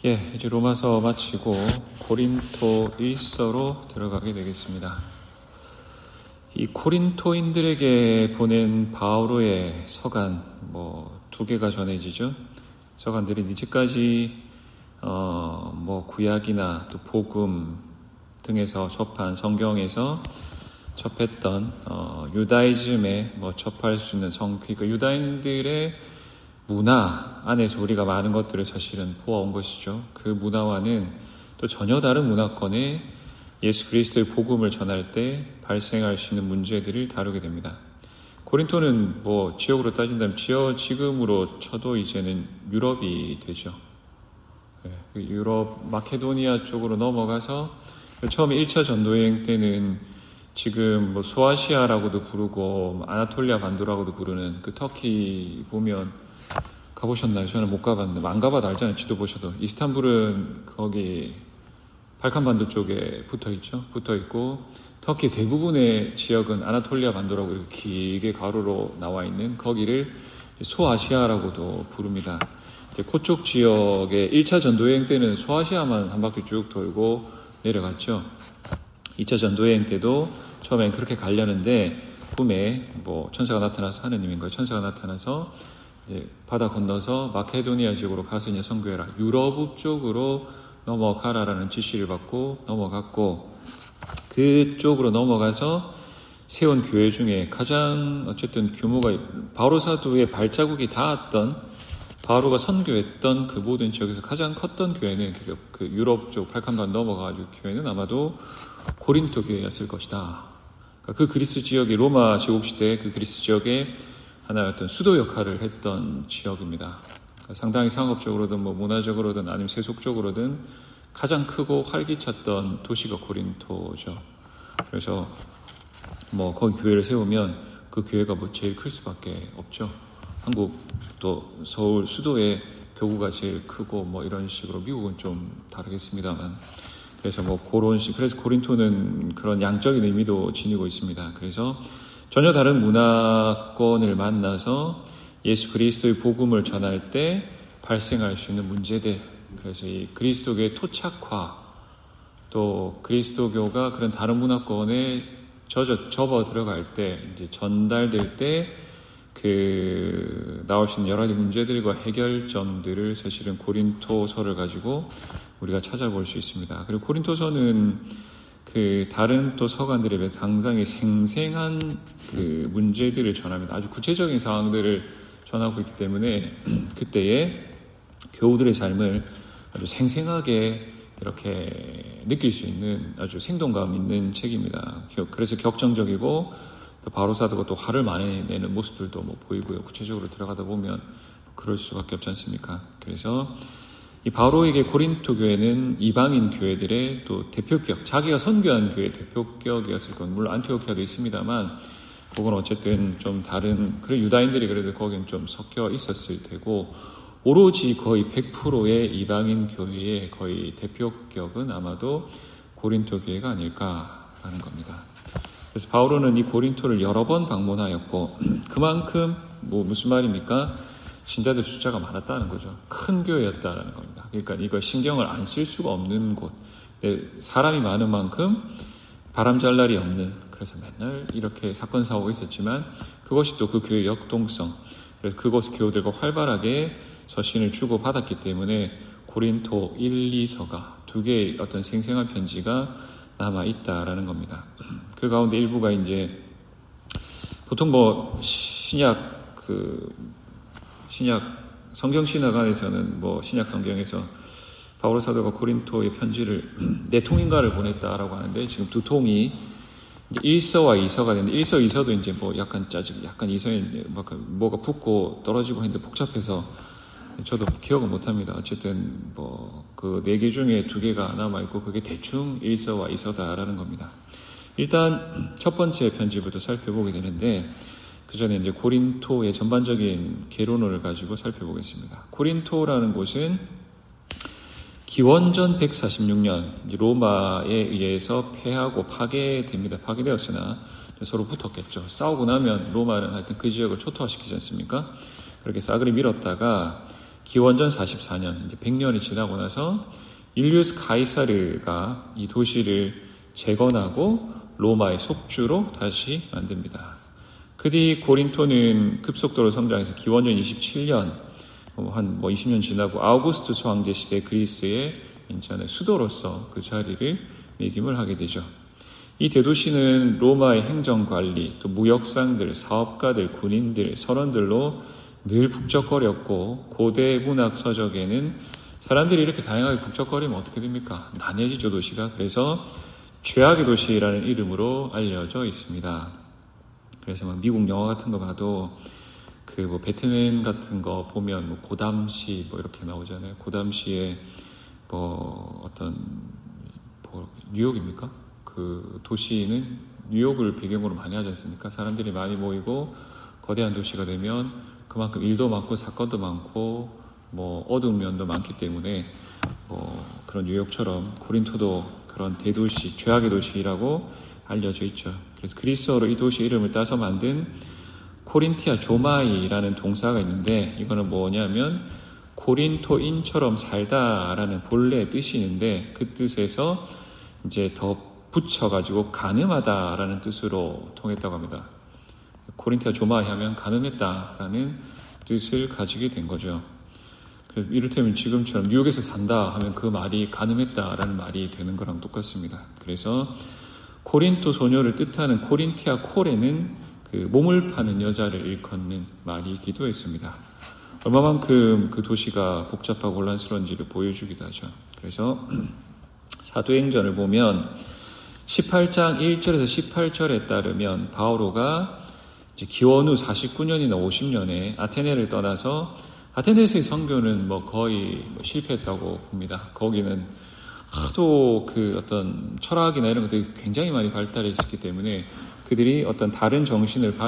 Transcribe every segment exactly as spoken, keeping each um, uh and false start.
예, 이제 로마서 마치고 고린토 일서로 들어가게 되겠습니다. 이 고린토인들에게 보낸 바오로의 서간, 뭐 두 개가 전해지죠. 서간들이 이제까지 어, 뭐 구약이나 또 복음 등에서 접한 성경에서 접했던 어, 유다이즘에 뭐 접할 수 있는 성, 그러니까 유다인들의 문화 안에서 우리가 많은 것들을 사실은 보아온 것이죠. 그 문화와는 또 전혀 다른 문화권에 예수 그리스도의 복음을 전할 때 발생할 수 있는 문제들을 다루게 됩니다. 고린토는 뭐 지역으로 따진다면 지역 지금으로 쳐도 이제는 유럽이 되죠. 유럽 마케도니아 쪽으로 넘어가서 처음에 일 차 전도여행 때는 지금 뭐 소아시아라고도 부르고 아나톨리아 반도라고도 부르는 그 터키 보면 가보셨나요? 저는 못 가봤는데 안 가봐도 알잖아요. 지도 보셔도. 이스탄불은 거기 발칸반도 쪽에 붙어있죠. 붙어있고 터키 대부분의 지역은 아나톨리아 반도라고 이렇게 길게 가로로 나와 있는 거기를 소아시아라고도 부릅니다. 그쪽 지역에 일 차 전도여행 때는 소아시아만 한 바퀴 쭉 돌고 내려갔죠. 이 차 전도여행 때도 처음엔 그렇게 가려는데 꿈에 뭐 천사가 나타나서 하느님인가요? 천사가 나타나서 이제 바다 건너서 마케도니아 지역으로 가서 이제 선교해라. 유럽 쪽으로 넘어가라라는 지시를 받고 넘어갔고 그쪽으로 넘어가서 세운 교회 중에 가장 어쨌든 규모가 바오로 사도의 발자국이 닿았던 바오로가 선교했던 그 모든 지역에서 가장 컸던 교회는 그 유럽 쪽 발칸반 넘어가가지고 교회는 아마도 고린토 교회였을 것이다. 그러니까 그 그리스 지역이 로마 제국시대 그 그리스 지역의 하나의 어떤 수도 역할을 했던 지역입니다. 그러니까 상당히 상업적으로든 뭐 문화적으로든 아니면 세속적으로든 가장 크고 활기찼던 도시가 고린토죠. 그래서 뭐 거기 교회를 세우면 그 교회가 뭐 제일 클 수밖에 없죠. 한국도 서울 수도에 교구가 제일 크고 뭐 이런 식으로 미국은 좀 다르겠습니다만 그래서 뭐 그런 식 그래서 고린토는 그런 양적인 의미도 지니고 있습니다. 그래서 전혀 다른 문화권을 만나서 예수 그리스도의 복음을 전할 때 발생할 수 있는 문제들 그래서 이 그리스도교의 토착화 또 그리스도교가 그런 다른 문화권에 젖어, 접어 들어갈 때 이제 전달될 때 그 나올 수 있는 여러 가지 문제들과 해결점들을 사실은 고린토서를 가지고 우리가 찾아볼 수 있습니다. 그리고 고린토서는 그 다른 또 서간들에 비해 상당히 생생한 그 문제들을 전합니다. 아주 구체적인 상황들을 전하고 있기 때문에 그때의 교우들의 삶을 아주 생생하게 이렇게 느낄 수 있는 아주 생동감 있는 책입니다. 그래서 격정적이고 또 바오로 사도가 또 화를 많이 내는 모습들도 뭐 보이고요. 구체적으로 들어가다 보면 그럴 수밖에 없지 않습니까? 그래서 이 바오로에게 고린토 교회는 이방인 교회들의 또 대표격, 자기가 선교한 교회의 대표격이었을 건 물론 안티오키아도 있습니다만 그건 어쨌든 좀 다른 그래 유다인들이 그래도 거긴 좀 섞여 있었을 테고 오로지 거의 백 퍼센트의 이방인 교회의 거의 대표격은 아마도 고린토 교회가 아닐까라는 겁니다. 그래서 바오로는 이 고린토를 여러 번 방문하였고 그만큼 뭐 무슨 말입니까? 신자들 숫자가 많았다는 거죠. 큰 교회였다라는 겁니다. 그러니까 이걸 신경을 안 쓸 수가 없는 곳. 사람이 많은 만큼 바람 잘 날이 없는 그래서 맨날 이렇게 사건 사고가 있었지만 그것이 또 그 교회의 역동성 그래서 그곳 교우들과 활발하게 서신을 주고 받았기 때문에 고린토 일, 이서가 두 개의 어떤 생생한 편지가 남아있다라는 겁니다. 그 가운데 일부가 이제 보통 뭐 신약 그 신약 성경 신학 안에서는 뭐 신약 성경에서 바오로 사도가 고린토의 편지를 네 통인가를 보냈다라고 하는데 지금 두 통이 이제 일서와 이서가 되는데 일서, 이서도 이제 뭐 약간 짜증, 약간 이서에 뭐가 붙고 떨어지고 했는데 복잡해서 저도 기억은 못합니다. 어쨌든 뭐 그 네 개 중에 두 개가 남아 있고 그게 대충 일서와 이서다라는 겁니다. 일단 첫 번째 편지부터 살펴보게 되는데 그 전에 이제 고린토의 전반적인 개론을 가지고 살펴보겠습니다. 고린토라는 곳은 기원전 백사십육 년 로마에 의해서 패하고 파괴됩니다. 파괴되었으나 서로 붙었겠죠. 싸우고 나면 로마는 하여튼 그 지역을 초토화시키지 않습니까? 그렇게 싸그리 밀었다가 기원전 사십사 년, 이제 백 년이 지나고 나서 율리우스 카이사르가 이 도시를 재건하고 로마의 속주로 다시 만듭니다. 그 뒤 고린토는 급속도로 성장해서 기원전 이십칠 년, 한 뭐 이십 년 지나고 아우구스투스 황제 시대 그리스의 인천의 수도로서 그 자리를 매김을 하게 되죠. 이 대도시는 로마의 행정관리, 또 무역상들, 사업가들, 군인들, 선원들로 늘 북적거렸고, 고대 문학 서적에는 사람들이 이렇게 다양하게 북적거리면 어떻게 됩니까? 난해지죠, 도시가. 그래서 죄악의 도시라는 이름으로 알려져 있습니다. 그래서 막 미국 영화 같은 거 봐도 그 뭐 배트맨 같은 거 보면 뭐 고담시 뭐 이렇게 나오잖아요. 고담시에 뭐 어떤 뭐 뉴욕입니까? 그 도시는 뉴욕을 배경으로 많이 하지 않습니까? 사람들이 많이 모이고 거대한 도시가 되면 그만큼 일도 많고 사건도 많고 뭐 어두운 면도 많기 때문에 뭐 그런 뉴욕처럼 고린토도 그런 대도시, 죄악의 도시라고 알려져 있죠. 그래서 그리스어로 이 도시 이름을 따서 만든 코린티아 조마이라는 동사가 있는데, 이거는 뭐냐면 고린토인처럼 살다라는 본래의 뜻이 있는데, 그 뜻에서 이제 더 붙여가지고 가늠하다라는 뜻으로 통했다고 합니다. 코린티아 조마이 하면 가늠했다라는 뜻을 가지게 된 거죠. 이를테면 지금처럼 뉴욕에서 산다 하면 그 말이 가늠했다라는 말이 되는 거랑 똑같습니다. 그래서 코린토 소녀를 뜻하는 코린티아 콜에는 그 몸을 파는 여자를 일컫는 말이기도 했습니다. 얼마만큼 그 도시가 복잡하고 혼란스러운지를 보여주기도 하죠. 그래서 사도행전을 보면 십팔 장 일 절에서 십팔 절에 따르면 바오로가 이제 기원 후 사십구 년이나 오십 년에 아테네를 떠나서, 아테네에서의 선교는 뭐 거의 뭐 실패했다고 봅니다. 거기는 하도 그 어떤 철학이나 이런 것들이 굉장히 많이 발달해 있었기 때문에 그들이 어떤 다른 정신을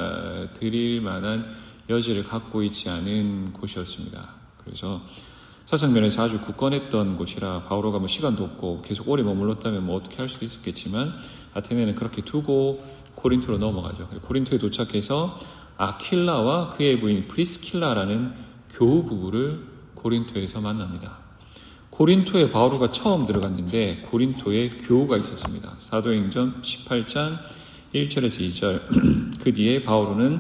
받아들일 만한 여지를 갖고 있지 않은 곳이었습니다. 그래서 사상면에서 아주 굳건했던 곳이라 바오로가 뭐 시간도 없고 계속 오래 머물렀다면 뭐 어떻게 할 수도 있었겠지만 아테네는 그렇게 두고 코린토로 넘어가죠. 코린토에 도착해서 아킬라와 그의 부인 프리스킬라라는 교우 부부를 고린토에서 만납니다. 고린토에 바오로가 처음 들어갔는데 고린토에 교우가 있었습니다. 사도행전 십팔 장 일 절에서 이 절. 그 뒤에 바오로는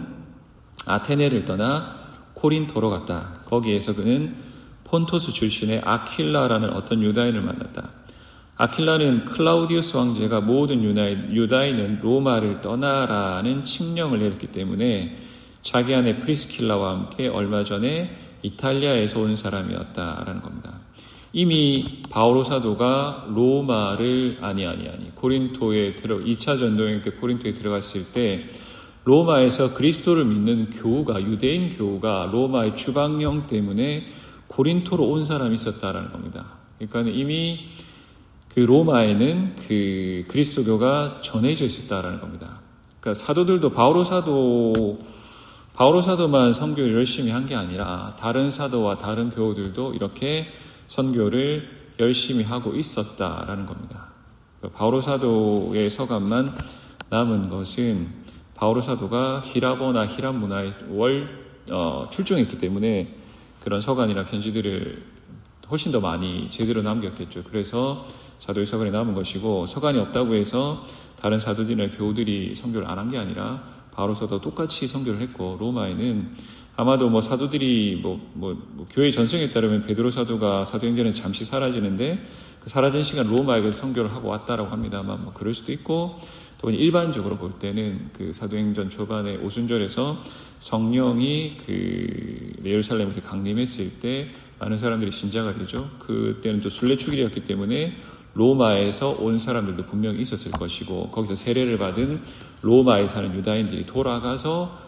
아테네를 떠나 코린토로 갔다. 거기에서 그는 폰토스 출신의 아킬라라는 어떤 유다인을 만났다. 아킬라는 클라우디우스 왕제가 모든 유다인, 유다인은 로마를 떠나라는 칙령을 내렸기 때문에 자기 아내 프리스킬라와 함께 얼마 전에 이탈리아에서 온 사람이었다라는 겁니다. 이미 바오로 사도가 로마를 아니 아니 아니 고린토에 들어 이 차 전도여행 때 고린토에 들어갔을 때 로마에서 그리스도를 믿는 교우가, 유대인 교우가 로마의 추방령 때문에 고린토로 온 사람이 있었다라는 겁니다. 그러니까 이미 그 로마에는 그 그리스도교가 전해져 있었다라는 겁니다. 그러니까 사도들도 바오로 사도 바오로 사도만 선교를 열심히 한 게 아니라 다른 사도와 다른 교우들도 이렇게 선교를 열심히 하고 있었다라는 겁니다. 바오로 사도의 서간만 남은 것은 바오로 사도가 히라보나 히람 문화에 월 어, 출중했기 때문에 그런 서간이나 편지들을 훨씬 더 많이 제대로 남겼겠죠. 그래서 사도의 서간이 남은 것이고, 서간이 없다고 해서 다른 사도들이나 교우들이 선교를 안 한 게 아니라 바오로 사도가 똑같이 선교를 했고, 로마에는 아마도 뭐 사도들이 뭐, 뭐, 뭐 교회 전승에 따르면 베드로 사도가 사도행전에서 잠시 사라지는데 그 사라진 시간 로마에서 선교를 하고 왔다라고 합니다만 뭐 그럴 수도 있고, 또 일반적으로 볼 때는 그 사도행전 초반에 오순절에서 성령이 그 예루살렘에 강림했을 때 많은 사람들이 신자가 되죠. 그때는 또 순례축일이었기 때문에 로마에서 온 사람들도 분명히 있었을 것이고, 거기서 세례를 받은 로마에 사는 유다인들이 돌아가서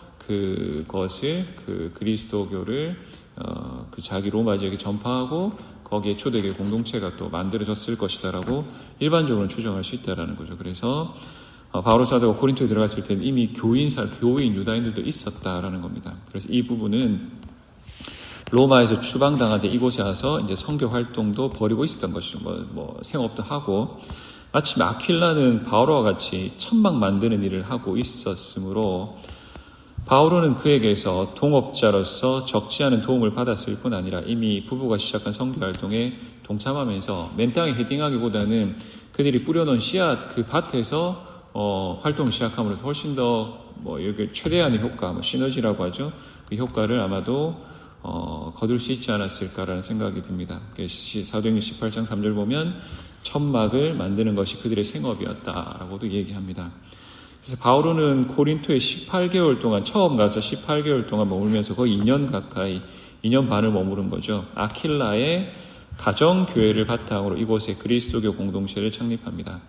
그것을 그 그리스도교를 어, 그 자기 로마 지역에 전파하고 거기에 초대교회 공동체가 또 만들어졌을 것이다라고 일반적으로 추정할 수 있다라는 거죠. 그래서 어, 바오로 사도가 고린토에 들어갔을 때는 이미 교인사, 교인 유다인들도 있었다라는 겁니다. 그래서 이 부분은 로마에서 추방당할 때 이곳에 와서 이제 선교 활동도 벌이고 있었던 것이죠. 뭐, 뭐 생업도 하고, 마침 아킬라는 바오로와 같이 천막 만드는 일을 하고 있었으므로 바오로는 그에게서 동업자로서 적지 않은 도움을 받았을 뿐 아니라 이미 부부가 시작한 선교 활동에 동참하면서 맨 땅에 헤딩하기보다는 그들이 뿌려놓은 씨앗 그 밭에서 어, 활동을 시작함으로써 훨씬 더 뭐 이렇게 최대한의 효과, 뭐 시너지라고 하죠. 그 효과를 아마도 어, 거둘 수 있지 않았을까라는 생각이 듭니다. 사도행전 십팔 장 삼 절 보면 천막을 만드는 것이 그들의 생업이었다라고도 얘기합니다. 그래서 바오로는 고린토에 십팔 개월 동안 처음 가서 십팔 개월 동안 머물면서 거의 이 년 가까이 이 년 반을 머무른 거죠. 아킬라의 가정교회를 바탕으로 이곳에 그리스도교 공동체를 창립합니다.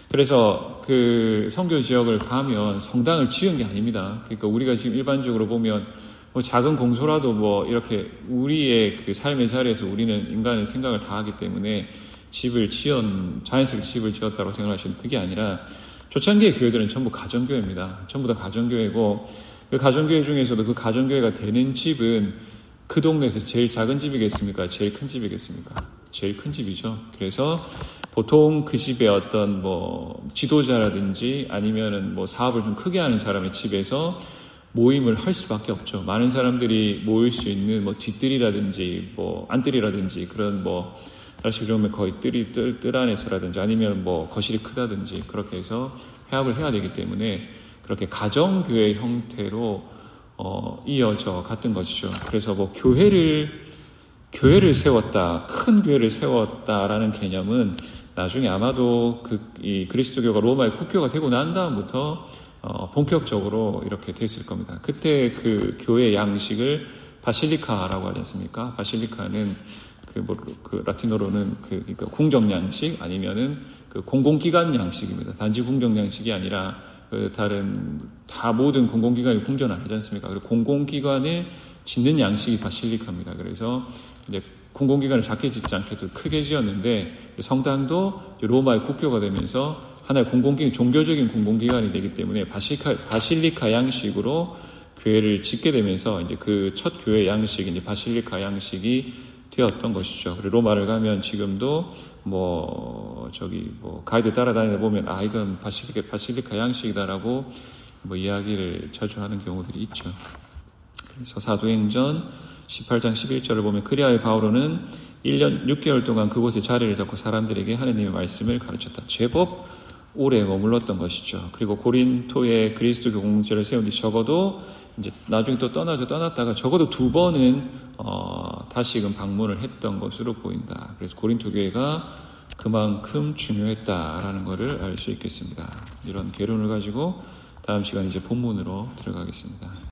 그래서 그 선교 지역을 가면 성당을 지은 게 아닙니다. 그러니까 우리가 지금 일반적으로 보면 뭐 작은 공소라도 뭐 이렇게 우리의 그 삶의 자리에서 우리는 인간은 생각을 다 하기 때문에 집을 지은, 자연스럽게 집을 지었다고 생각하시는 그게 아니라 초창기의 교회들은 전부 가정교회입니다. 전부 다 가정교회고 그 가정교회 중에서도 그 가정교회가 되는 집은 그 동네에서 제일 작은 집이겠습니까? 제일 큰 집이겠습니까? 제일 큰 집이죠. 그래서 보통 그 집에 어떤 뭐 지도자라든지 아니면은 뭐 사업을 좀 크게 하는 사람의 집에서 모임을 할 수밖에 없죠. 많은 사람들이 모일 수 있는 뭐 뒷뜰이라든지 뭐 안뜰이라든지 그런 뭐 날씨 좋으면 거의 뜰이 뜰, 뜰 안에서라든지 아니면 뭐 거실이 크다든지 그렇게 해서 회합을 해야 되기 때문에 그렇게 가정교회 형태로 어, 이어져 갔던 것이죠. 그래서 뭐 교회를 교회를 세웠다, 큰 교회를 세웠다라는 개념은 나중에 아마도 그, 이 그리스도교가 로마의 국교가 되고 난 다음부터 어, 본격적으로 이렇게 됐을 겁니다. 그때 그 교회 양식을 바실리카라고 하지 않습니까? 바실리카는 그, 뭐, 그 라틴어로는 그, 그러니까 궁정 양식 아니면은 그 공공기관 양식입니다. 단지 궁정 양식이 아니라 그 다른 다 모든 공공기관이 궁전 안 하지 않습니까? 그리고 공공기관을 짓는 양식이 바실리카입니다. 그래서 이제 공공기관을 작게 짓지 않게도 크게 지었는데 성당도 로마의 국교가 되면서 하나의 공공기관, 종교적인 공공기관이 되기 때문에 바실리카, 바실리카 양식으로 교회를 짓게 되면서 이제 그 첫 교회 양식이 이제 바실리카 양식이 되었던 것이죠. 그리고 로마를 가면 지금도 뭐 저기 뭐 가이드 따라다니다 보면 아 이건 바실리카 바실리카 양식이다라고 뭐 이야기를 자주 하는 경우들이 있죠. 그래서 사도행전 십팔 장 십일 절을 보면 그리하여 바오로는 일 년 육 개월 동안 그곳에 자리를 잡고 사람들에게 하느님의 말씀을 가르쳤다. 제법 오래 머물렀던 것이죠. 그리고 고린토에 그리스도교 공동체를 세운 뒤 적어도 이제 나중에 또 떠나죠. 떠났다가 적어도 두 번은 어, 다시금 방문을 했던 것으로 보인다. 그래서 고린토 교회가 그만큼 중요했다라는 것을 알 수 있겠습니다. 이런 개론을 가지고 다음 시간 이제 본문으로 들어가겠습니다.